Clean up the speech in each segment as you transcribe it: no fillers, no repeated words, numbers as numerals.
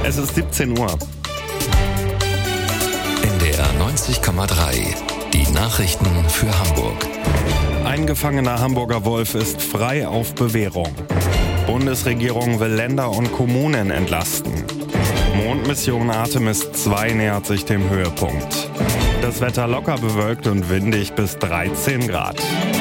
Es ist 17 Uhr. NDR 90,3. Die Nachrichten für Hamburg. Ein gefangener Hamburger Wolf ist frei auf Bewährung. Bundesregierung will Länder und Kommunen entlasten. Mondmission Artemis 2 nähert sich dem Höhepunkt. Das Wetter locker bewölkt und windig bis 13 Grad.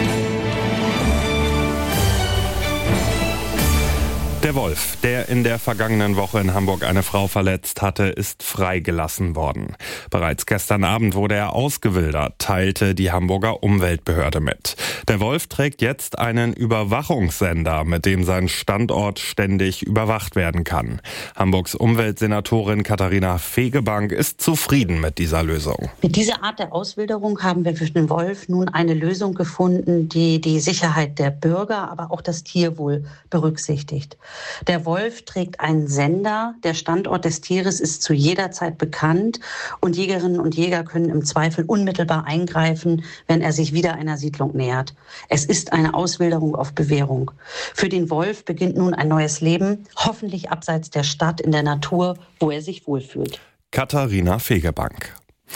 Der Wolf, der in der vergangenen Woche in Hamburg eine Frau verletzt hatte, ist freigelassen worden. Bereits gestern Abend wurde er ausgewildert, teilte die Hamburger Umweltbehörde mit. Der Wolf trägt jetzt einen Überwachungssender, mit dem sein Standort ständig überwacht werden kann. Hamburgs Umweltsenatorin Katharina Fegebank ist zufrieden mit dieser Lösung. Mit dieser Art der Auswilderung haben wir für den Wolf nun eine Lösung gefunden, die die Sicherheit der Bürger, aber auch das Tierwohl berücksichtigt. Der Wolf trägt einen Sender. Der Standort des Tieres ist zu jeder Zeit bekannt und Jägerinnen und Jäger können im Zweifel unmittelbar eingreifen, wenn er sich wieder einer Siedlung nähert. Es ist eine Auswilderung auf Bewährung. Für den Wolf beginnt nun ein neues Leben, hoffentlich abseits der Stadt in der Natur, wo er sich wohlfühlt. Katharina Fegebank.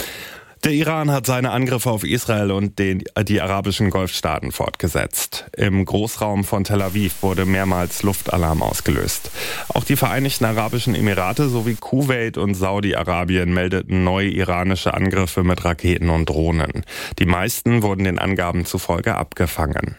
Der Iran hat seine Angriffe auf Israel und die arabischen Golfstaaten fortgesetzt. Im Großraum von Tel Aviv wurde mehrmals Luftalarm ausgelöst. Auch die Vereinigten Arabischen Emirate sowie Kuwait und Saudi-Arabien meldeten neue iranische Angriffe mit Raketen und Drohnen. Die meisten wurden den Angaben zufolge abgefangen.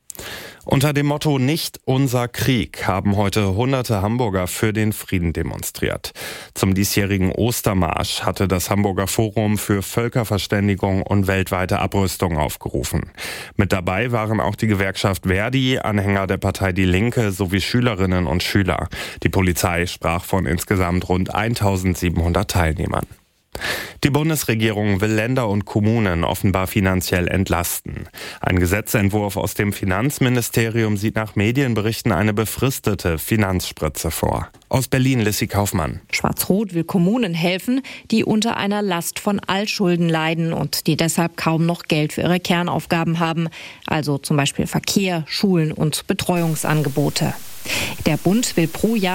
Unter dem Motto "Nicht unser Krieg" haben heute hunderte Hamburger für den Frieden demonstriert. Zum diesjährigen Ostermarsch hatte das Hamburger Forum für Völkerverständigung und weltweite Abrüstung aufgerufen. Mit dabei waren auch die Gewerkschaft Verdi, Anhänger der Partei Die Linke sowie Schülerinnen und Schüler. Die Polizei sprach von insgesamt rund 1700 Teilnehmern. Die Bundesregierung will Länder und Kommunen offenbar finanziell entlasten. Ein Gesetzentwurf aus dem Finanzministerium sieht nach Medienberichten eine befristete Finanzspritze vor. Aus Berlin Lissy Kaufmann. Schwarz-Rot will Kommunen helfen, die unter einer Last von Altschulden leiden und die deshalb kaum noch Geld für ihre Kernaufgaben haben. Also zum Beispiel Verkehr, Schulen und Betreuungsangebote. Der Bund will pro Jahr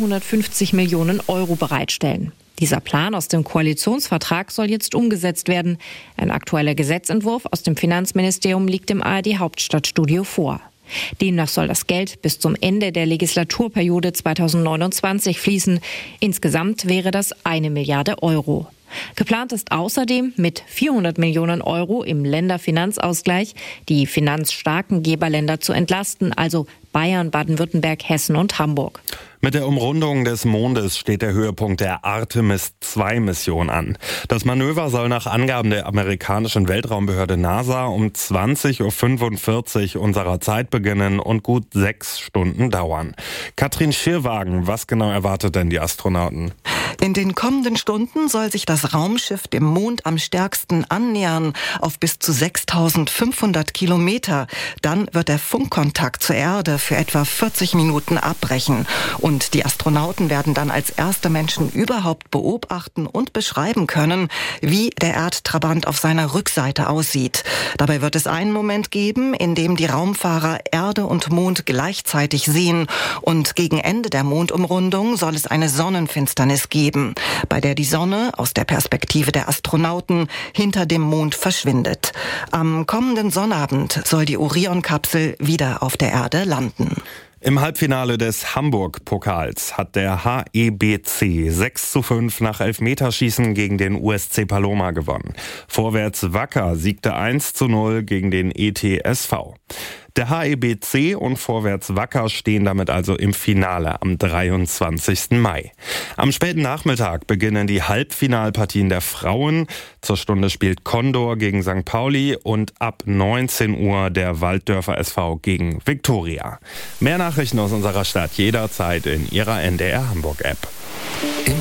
250 Millionen Euro bereitstellen. Dieser Plan aus dem Koalitionsvertrag soll jetzt umgesetzt werden. Ein aktueller Gesetzentwurf aus dem Finanzministerium liegt im ARD-Hauptstadtstudio vor. Demnach soll das Geld bis zum Ende der Legislaturperiode 2029 fließen. Insgesamt wäre das 1 Milliarde Euro. Geplant ist außerdem, mit 400 Millionen Euro im Länderfinanzausgleich die finanzstarken Geberländer zu entlasten, also Bayern, Baden-Württemberg, Hessen und Hamburg. Mit der Umrundung des Mondes steht der Höhepunkt der Artemis 2 Mission an. Das Manöver soll nach Angaben der amerikanischen Weltraumbehörde NASA um 20:45 Uhr unserer Zeit beginnen und gut 6 Stunden dauern. Katrin Schirwagen, was genau erwartet denn die Astronauten? In den kommenden Stunden soll sich das Raumschiff dem Mond am stärksten annähern, auf bis zu 6.500 Kilometer. Dann wird der Funkkontakt zur Erde für etwa 40 Minuten abbrechen. Und die Astronauten werden dann als erste Menschen überhaupt beobachten und beschreiben können, wie der Erdtrabant auf seiner Rückseite aussieht. Dabei wird es einen Moment geben, in dem die Raumfahrer Erde und Mond gleichzeitig sehen. Und gegen Ende der Mondumrundung soll es eine Sonnenfinsternis geben, bei der die Sonne aus der Perspektive der Astronauten hinter dem Mond verschwindet. Am kommenden Sonnabend soll die Orion-Kapsel wieder auf der Erde landen. Im Halbfinale des Hamburg-Pokals hat der HEBC 6:5 nach Elfmeterschießen gegen den USC Paloma gewonnen. Vorwärts Wacker siegte 1:0 gegen den ETSV. Der HEBC und Vorwärts Wacker stehen damit also im Finale am 23. Mai. Am späten Nachmittag beginnen die Halbfinalpartien der Frauen. Zur Stunde spielt Condor gegen St. Pauli und ab 19 Uhr der Walddörfer SV gegen Viktoria. Mehr Nachrichten aus unserer Stadt jederzeit in Ihrer NDR Hamburg App.